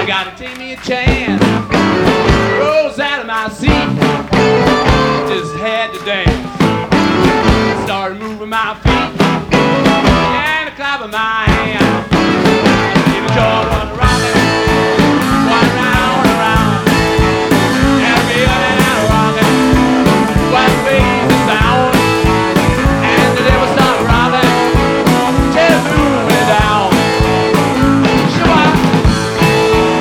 gotta take me a chance. Rose out of my seat, just had to dance. Started moving my feet and clapping my hands. Give a joy run around.